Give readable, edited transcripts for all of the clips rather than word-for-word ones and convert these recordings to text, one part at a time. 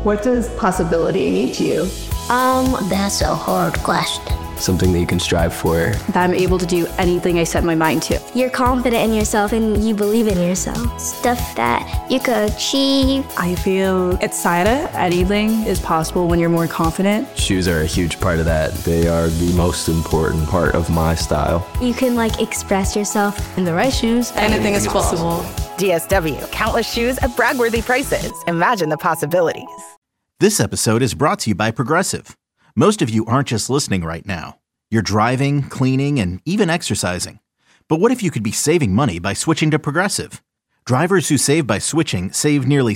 What does possibility mean to you? That's a hard question. Something that you can strive for. That I'm able to do anything I set my mind to. You're confident in yourself and you believe in yourself. Stuff that you could achieve. I feel excited. Anything is possible when you're more confident. Shoes are a huge part of that. They are the most important part of my style. You can express yourself. In the right shoes, anything is possible. DSW, countless shoes at brag-worthy prices. Imagine the possibilities. This episode is brought to you by Progressive. Most of you aren't just listening right now. You're driving, cleaning, and even exercising. But what if you could be saving money by switching to Progressive? Drivers who save by switching save nearly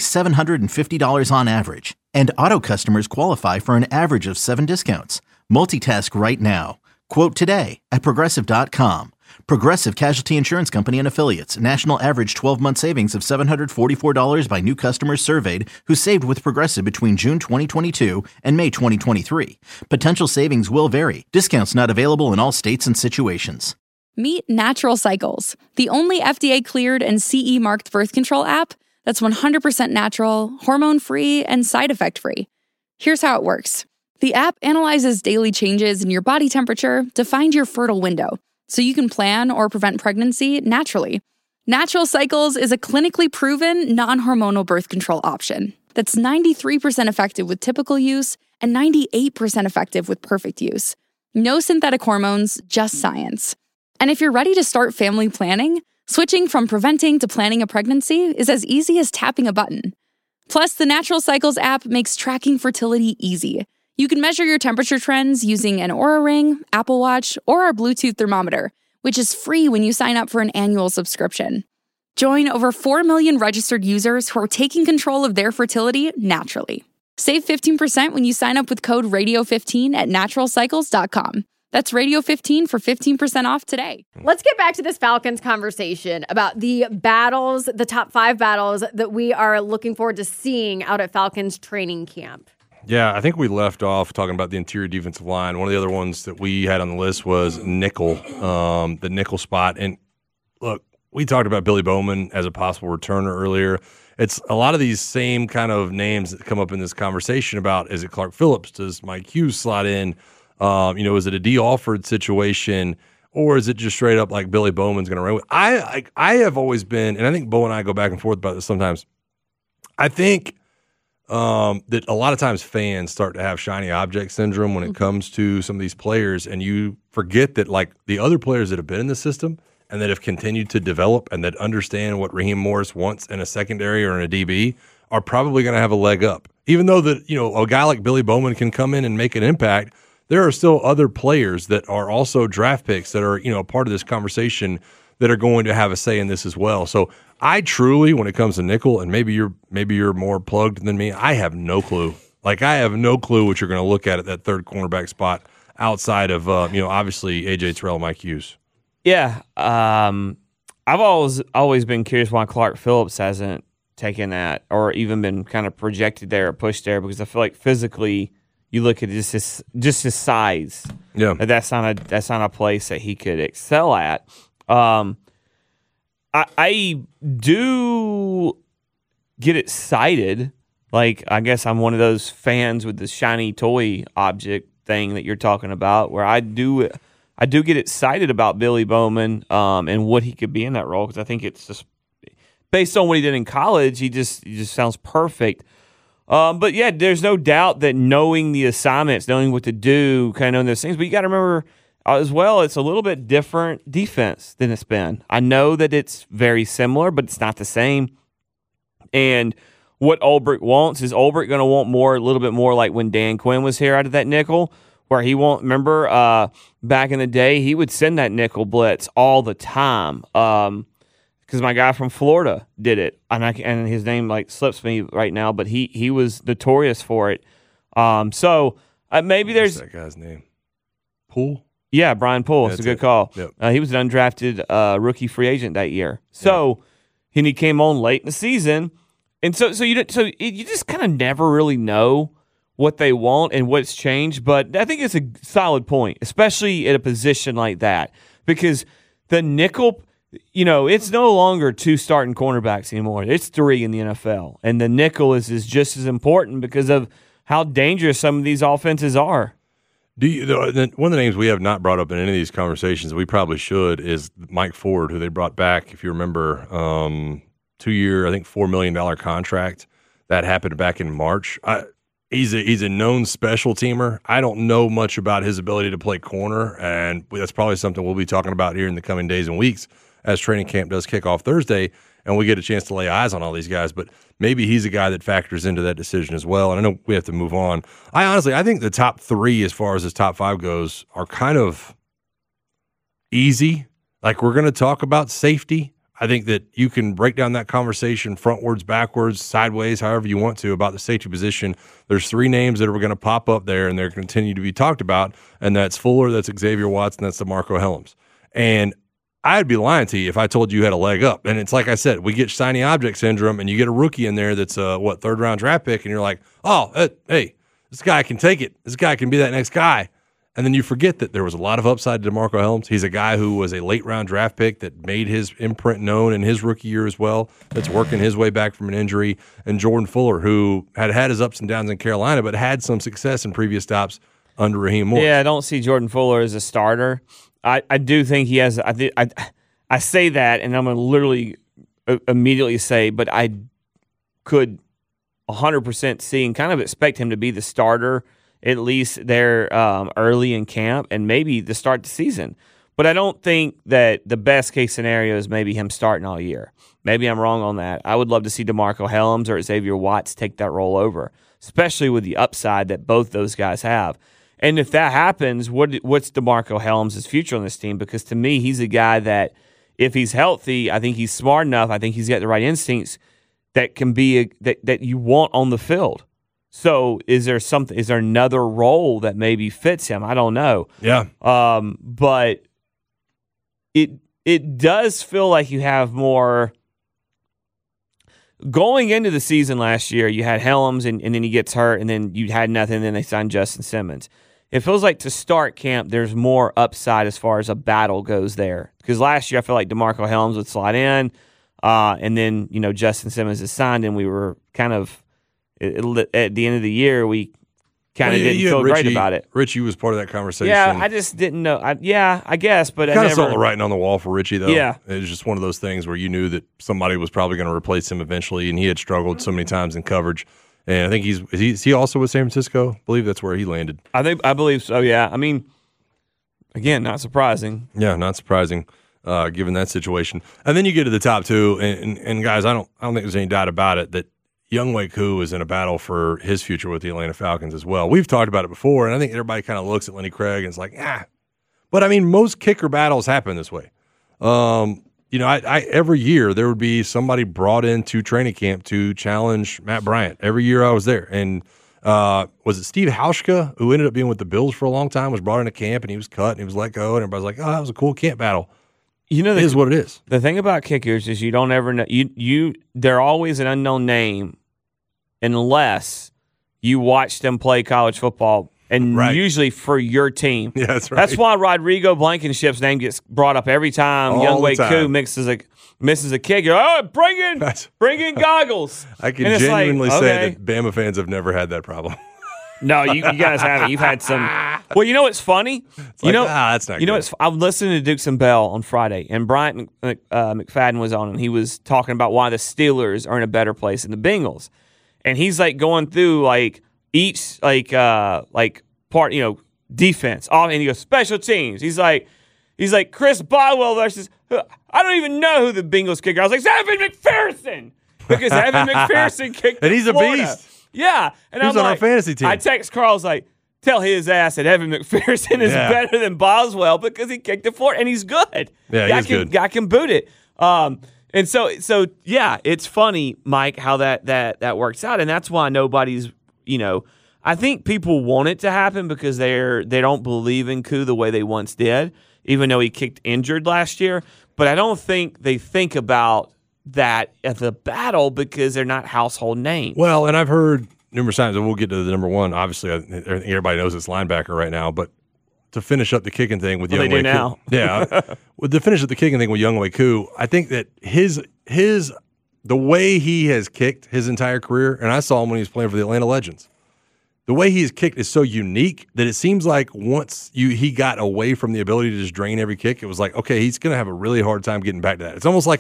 $750 on average. And auto customers qualify for an average of 7 discounts. Multitask right now. Quote today at Progressive.com. Progressive Casualty Insurance Company and Affiliates. National average 12-month savings of $744 by new customers surveyed who saved with Progressive between June 2022 and May 2023. Potential savings will vary. Discounts not available in all states and situations. Meet Natural Cycles, the only FDA-cleared and CE-marked birth control app that's 100% natural, hormone-free, and side effect-free. Here's how it works. The app analyzes daily changes in your body temperature to find your fertile window, so you can plan or prevent pregnancy naturally. Natural Cycles is a clinically proven, non-hormonal birth control option that's 93% effective with typical use and 98% effective with perfect use. No synthetic hormones, just science. And if you're ready to start family planning, switching from preventing to planning a pregnancy is as easy as tapping a button. Plus, the Natural Cycles app makes tracking fertility easy. You can measure your temperature trends using an Oura Ring, Apple Watch, or our Bluetooth thermometer, which is free when you sign up for an annual subscription. Join over 4 million registered users who are taking control of their fertility naturally. Save 15% when you sign up with code RADIO15 at naturalcycles.com. That's Radio15 for 15% off today. Let's get back to this Falcons conversation about the battles, the top 5 battles that we are looking forward to seeing out at Falcons training camp. Yeah, I think we left off talking about the interior defensive line. One of the other ones that we had on the list was nickel, the nickel spot. And look, we talked about Billy Bowman as a possible returner earlier. It's a lot of these same kind of names that come up in this conversation about, is it Clark Phillips? Does Mike Hughes slot in? Is it a D. Alford situation? Or is it just straight up like Billy Bowman's going to run with? I have always been, and I think Bo and I go back and forth about this sometimes. I think that a lot of times fans start to have shiny object syndrome when it comes to some of these players, and you forget that the other players that have been in the system and that have continued to develop and that understand what Raheem Morris wants in a secondary or in a DB are probably going to have a leg up. Even though that a guy like Billy Bowman can come in and make an impact, there are still other players that are also draft picks that are part of this conversation that are going to have a say in this as well. So I truly, when it comes to nickel, and maybe you're more plugged than me, I have no clue. I have no clue what you're going to look at that third cornerback spot outside of obviously AJ Terrell, Mike Hughes. Yeah, I've always been curious why Clark Phillips hasn't taken that or even been kind of projected there or pushed there, because I feel like physically you look at just his size. Yeah, that's not a place that he could excel at. I do get excited. I guess I'm one of those fans with the shiny toy object thing that you're talking about, where I do get excited about Billy Bowman and what he could be in that role, because I think it's just based on what he did in college, he just sounds perfect. But yeah, there's no doubt that knowing the assignments, knowing what to do, kind of knowing those things. But you got to remember as well, it's a little bit different defense than it's been. I know that it's very similar, but it's not the same. And what Ulbrich wants is Ulbrich going to want a little bit more like when Dan Quinn was here out of that nickel, where he won't, remember back in the day, he would send that nickel blitz all the time. Because my guy from Florida did it, and his name slips me right now, but he was notorious for it. So maybe there's that guy's name, Poole. Yeah, Brian Poole. It's a good call. Yep. He was an undrafted rookie free agent that year. So and he came on late in the season, and so you just kind of never really know what they want and what's changed. But I think it's a solid point, especially at a position like that, because the nickel. it's no longer 2 starting cornerbacks anymore. It's 3 in the NFL. And the nickel is just as important because of how dangerous some of these offenses are. One of the names we have not brought up in any of these conversations, we probably should, is Mike Ford, who they brought back, if you remember, 2-year, I think $4 million contract. That happened back in March. He's a known special teamer. I don't know much about his ability to play corner, and that's probably something we'll be talking about here in the coming days and weeks as training camp does kick off Thursday, and we get a chance to lay eyes on all these guys. But maybe he's a guy that factors into that decision as well. And I know we have to move on. I think the top 3 as far as his top 5 goes are kind of easy. Like, we're going to talk about safety. I think that you can break down that conversation frontwards, backwards, sideways, however you want to, about the safety position. There's 3 names that are going to pop up there, and they're going to continue to be talked about, and that's Fuller, that's Xavier Watts, and that's DeMarco Hellams. And I'd be lying to you if I told you had a leg up. And it's like I said, we get shiny object syndrome, and you get a rookie in there that's a, 3rd-round draft pick, and you're like, hey, this guy can take it. This guy can be that next guy. And then you forget that there was a lot of upside to DeMarco Hellams. He's a guy who was a late-round draft pick that made his imprint known in his rookie year as well, that's working his way back from an injury. And Jordan Fuller, who had his ups and downs in Carolina, but had some success in previous stops under Raheem Morris. Yeah, I don't see Jordan Fuller as a starter. I do think he has. I say that, and I'm going to literally immediately say, but I could 100% see and kind of expect him to be the starter, at least there early in camp, and maybe to start the season. But I don't think that the best case scenario is maybe him starting all year. Maybe I'm wrong on that. I would love to see DeMarco Hellams or Xavier Watts take that role over, especially with the upside that both those guys have. And if that happens, what's DeMarco Hellams' future on this team? Because to me, he's a guy that, if he's healthy, I think he's smart enough. I think he's got the right instincts that can be that you want on the field. So is there another role that maybe fits him? I don't know. Yeah. But it does feel like you have more. Going into the season last year, you had Hellams, and then he gets hurt, and then you had nothing, and then they signed Justin Simmons. It feels like to start camp, there's more upside as far as a battle goes there. Because last year, I feel like DeMarco Hellams would slide in, and then Justin Simmons is signed, and we were kind of at the end of the year, we kind of didn't feel great about it. Richie was part of that conversation. Yeah, I just didn't know. I guess, but kind of saw the writing on the wall for Richie, though. Yeah. It was just one of those things where you knew that somebody was probably going to replace him eventually, and he had struggled so many times in coverage. And I think is he also with San Francisco? I believe that's where he landed. I believe so, yeah. I mean, again, not surprising. Yeah, not surprising, given that situation. And then you get to the top 2, and guys, I don't think there's any doubt about it that Younghoe Koo is in a battle for his future with the Atlanta Falcons as well. We've talked about it before, and I think everybody kind of looks at Lenny Craig and is like, But I mean, most kicker battles happen this way. Every year there would be somebody brought into training camp to challenge Matt Bryant. Every year I was there. And was it Steve Hauschka, who ended up being with the Bills for a long time, was brought into camp, and he was cut and he was let go, and everybody's like, that was a cool camp battle. It is what it is. The thing about kickers is you don't ever know. They're always an unknown name unless you watch them play college football, and usually for your team. Yeah, that's right. That's why Rodrigo Blankenship's name gets brought up every time Younghoe Koo misses a kick. You're, bring in goggles. I can genuinely say that Bama fans have never had that problem. No, you guys haven't. You've had some. Well, you know what's funny? That's not good. I'm listening to Dukes and Bell on Friday, and Bryant McFadden was on, and he was talking about why the Steelers are in a better place than the Bengals. And he's like going through like each part, defense. And he goes, special teams. He's like Chris Boswell versus, I don't even know who the Bengals kicker. I was like, Evan McPherson. Because Evan McPherson kicked and he's Florida. A beast. Yeah. And he's on our fantasy team. I text Carl's like, tell his ass that Evan McPherson is better than Boswell because he kicked the floor, and he's good. Yeah, he's good. Guy can boot it. And so it's funny, Mike, how that works out, and that's why nobody's, I think people want it to happen because they don't believe in Koo the way they once did, even though he kicked injured last year. But I don't think they think about that as a battle because they're not household names. Well, and I've heard numerous times, and we'll get to the number one. Obviously, I think everybody knows it's linebacker right now, but to finish up the kicking thing with Well, Young they Wei do now. Koo. Yeah. With the finish up the kicking thing with Young Wei Koo, I think that the way he has kicked his entire career, and I saw him when he was playing for the Atlanta Legends, the way he's kicked is so unique that it seems like once he got away from the ability to just drain every kick, it was like, okay, he's going to have a really hard time getting back to that. It's almost like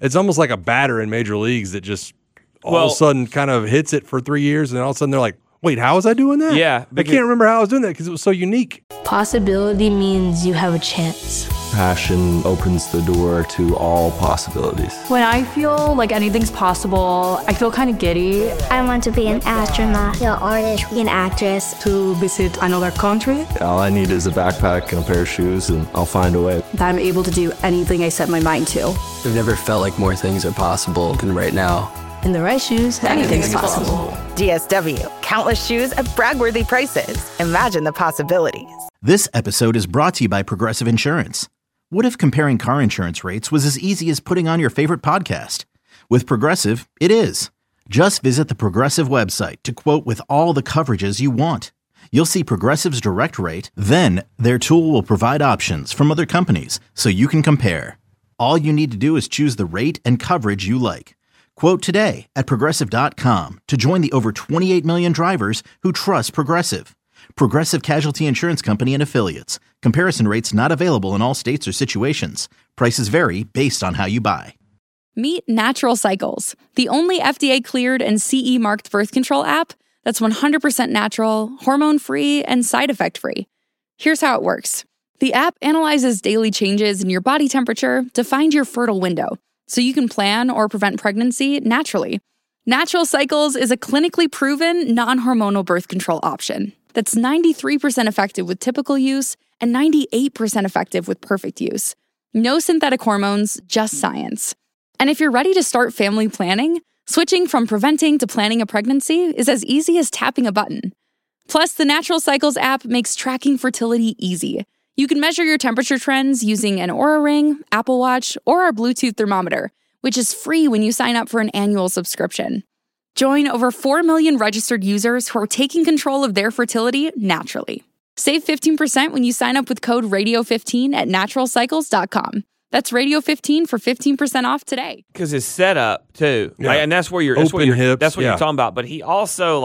a batter in major leagues that just all of a sudden kind of hits it for 3 years, and all of a sudden they're like, wait, how was I doing that? Yeah. I can't remember how I was doing that because it was so unique. Possibility means you have a chance. Passion opens the door to all possibilities. When I feel like anything's possible, I feel kind of giddy. I want to be an astronaut, an artist, an actress. To visit another country. All I need is a backpack and a pair of shoes, and I'll find a way. That I'm able to do anything I set my mind to. I've never felt like more things are possible than right now. In the right shoes, anything's possible. DSW, countless shoes at brag-worthy prices. Imagine the possibilities. This episode is brought to you by Progressive Insurance. What if comparing car insurance rates was as easy as putting on your favorite podcast? With Progressive, it is. Just visit the Progressive website to quote with all the coverages you want. You'll see Progressive's direct rate, then their tool will provide options from other companies so you can compare. All you need to do is choose the rate and coverage you like. Quote today at Progressive.com to join the over 28 million drivers who trust Progressive. Progressive Casualty Insurance Company and Affiliates. Comparison rates not available in all states or situations. Prices vary based on how you buy. Meet Natural Cycles, the only FDA-cleared and CE-marked birth control app that's 100% natural, hormone-free, and side effect-free. Here's how it works. The app analyzes daily changes in your body temperature to find your fertile window, so you can plan or prevent pregnancy naturally. Natural Cycles is a clinically proven, non-hormonal birth control option that's 93% effective with typical use and 98% effective with perfect use. No synthetic hormones, just science. And if you're ready to start family planning, switching from preventing to planning a pregnancy is as easy as tapping a button. Plus, the Natural Cycles app makes tracking fertility easy. You can measure your temperature trends using an Oura Ring, Apple Watch, or our Bluetooth thermometer, which is free when you sign up for an annual subscription. Join over 4 million registered users who are taking control of their fertility naturally. Save 15% when you sign up with code RADIO15 at naturalcycles.com. That's Radio15 for 15% off today. Because his setup too, Yeah. like, and that's where you're Open hips, That's what yeah. you're talking about. But he also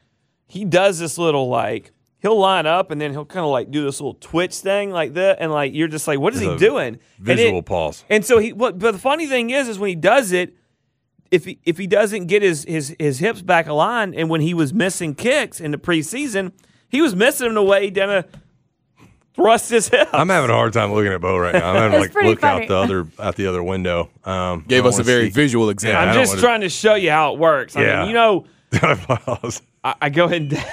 he does this little he'll line up and then he'll kind of do this little twitch thing like that, and you're just like, what is he doing? Visual pause. And so but the funny thing is when he does it, if he doesn't get his hips back aligned, and when he was missing kicks in the preseason, he was missing them the way he done thrust his hips. I'm having a hard time looking at Bo right now. I'm having That's to pretty look funny. out the other window. Gave us a very visual example. I'm just trying to show you how it works. I mean, I go ahead and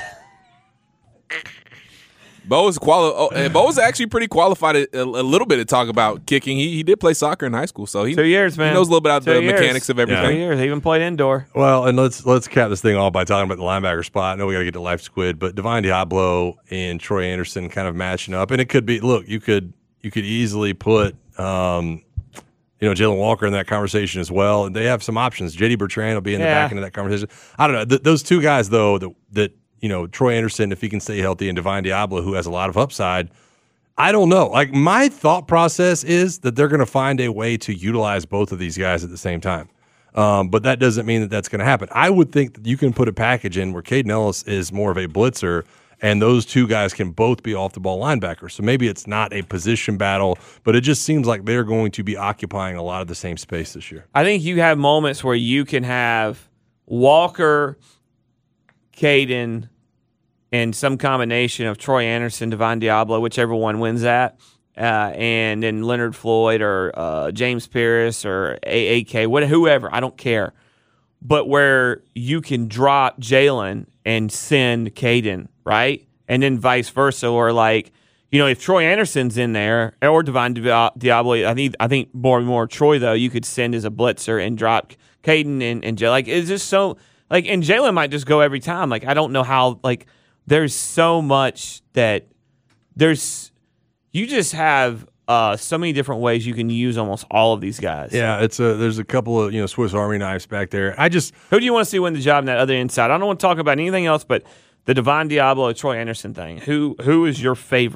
Bo's actually pretty qualified a little bit to talk about kicking. He did play soccer in high school, so 2 years, man. He knows a little bit about 2 the years. mechanics of everything. 2 years. He even played indoor. Well, and let's cap this thing off by talking about the linebacker spot. I know we got to get to Life Squid, but Divine Diablo and Troy Anderson kind of matching up, and it could be. Look, you could easily put Jalen Walker in that conversation as well, and they have some options. JD Bertrand will be in the back end of that conversation. I don't know those two guys though that. Troy Anderson, if he can stay healthy, and Divine Diablo, who has a lot of upside. I don't know. My thought process is that they're going to find a way to utilize both of these guys at the same time. But that doesn't mean that that's going to happen. I would think that you can put a package in where Caden Ellis is more of a blitzer, and those two guys can both be off-the-ball linebackers. So maybe it's not a position battle, but it just seems like they're going to be occupying a lot of the same space this year. I think you have moments where you can have Walker, Caden, and some combination of Troy Anderson, Divine Diablo, whichever one wins that, and then Leonard Floyd or James Pierce or AAK, whoever, I don't care. But where you can drop Jalen and send Caden, right? And then vice versa, or if Troy Anderson's in there or Divine Diablo, I think more Troy, though, you could send as a blitzer and drop Caden and Jalen. It's just so, and Jalen might just go every time. I don't know how, there's so much that you just have so many different ways you can use almost all of these guys. Yeah, there's a couple of Swiss Army knives back there. Who do you want to see win the job in that other inside? I don't want to talk about anything else but the Divine Diablo Troy Anderson thing. Who is your favorite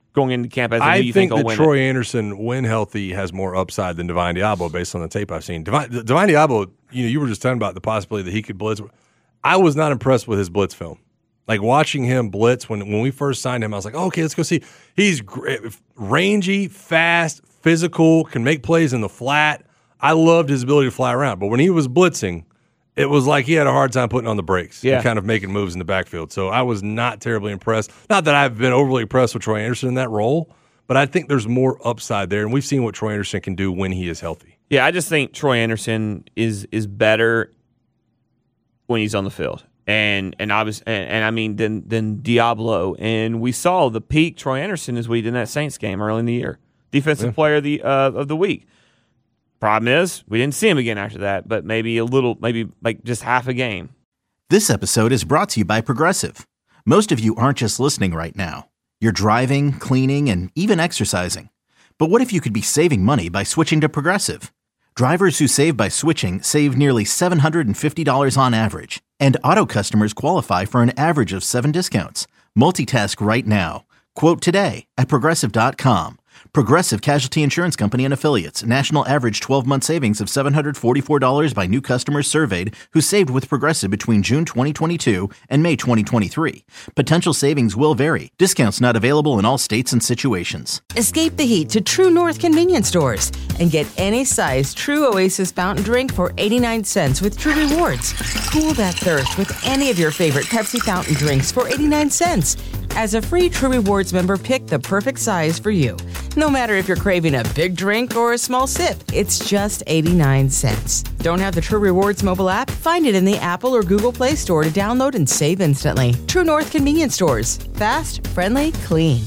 going into camp as I you think will that win Troy it. Anderson, when healthy, has more upside than Divine Diablo based on the tape I've seen. Divine Diablo, you were just talking about the possibility that he could blitz. I was not impressed with his blitz film. Like watching him blitz when we first signed him, I was like, okay, let's go see. He's rangy, fast, physical, can make plays in the flat. I loved his ability to fly around. But when he was blitzing, it was like he had a hard time putting on the brakes and kind of making moves in the backfield. So I was not terribly impressed. Not that I've been overly impressed with Troy Anderson in that role, but I think there's more upside there. And we've seen what Troy Anderson can do when he is healthy. Yeah, I just think Troy Anderson is better when he's on the field. And I mean than Diablo. And we saw the peak Troy Anderson as we did in that Saints game early in the year. Defensive player of the week. Problem is, we didn't see him again after that, but maybe like just half a game. This episode is brought to you by Progressive. Most of you aren't just listening right now. You're driving, cleaning, and even exercising. But what if you could be saving money by switching to Progressive? Drivers who save by switching save nearly $750 on average. And auto customers qualify for an average of 7 discounts. Multitask right now. Quote today at Progressive.com. Progressive Casualty Insurance Company and Affiliates. National average 12-month savings of $744 by new customers surveyed who saved with Progressive between June 2022 and May 2023. Potential savings will vary. Discounts not available in all states and situations. Escape the heat to True North convenience stores and get any size True Oasis fountain drink for 89 cents with True Rewards. Cool that thirst with any of your favorite Pepsi fountain drinks for 89 cents. As a free True Rewards member, pick the perfect size for you. No matter if you're craving a big drink or a small sip, it's just 89 cents. Don't have the True Rewards mobile app? Find it in the Apple or Google Play Store to download and save instantly. True North convenience stores. Fast, friendly, clean.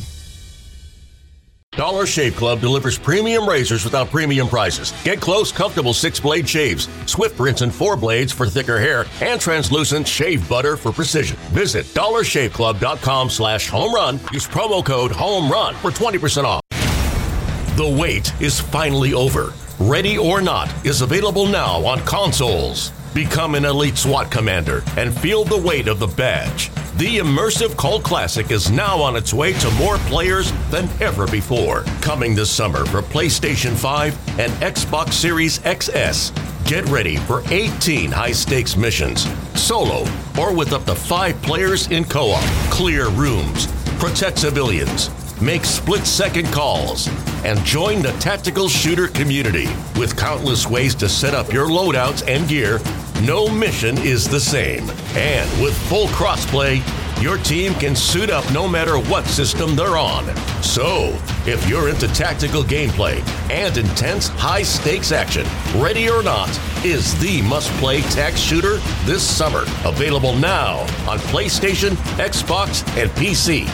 Dollar Shave Club delivers premium razors without premium prices. Get close, comfortable 6-blade shaves, swift rinse and 4 blades for thicker hair, and translucent shave butter for precision. Visit dollarshaveclub.com/homerun. Use promo code HOMERUN for 20% off. The wait is finally over. Ready or Not is available now on consoles. Become an elite SWAT commander and feel the weight of the badge. The immersive cult classic is now on its way to more players than ever before. Coming this summer for PlayStation 5 and Xbox Series XS. Get ready for 18 high-stakes missions, solo or with up to 5 players in co-op. Clear rooms, protect civilians, make split-second calls, and join the tactical shooter community. With countless ways to set up your loadouts and gear, no mission is the same. And with full crossplay, your team can suit up no matter what system they're on. So, if you're into tactical gameplay and intense high-stakes action, Ready or Not is the must-play tac shooter this summer. Available now on PlayStation, Xbox, and PC.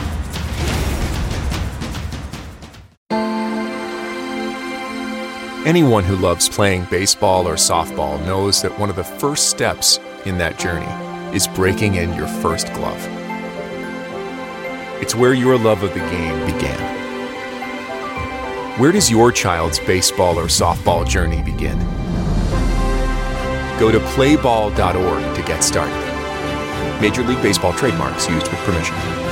Anyone who loves playing baseball or softball knows that one of the first steps in that journey is breaking in your first glove. It's where your love of the game began. Where does your child's baseball or softball journey begin? Go to playball.org to get started. Major League Baseball trademarks used with permission.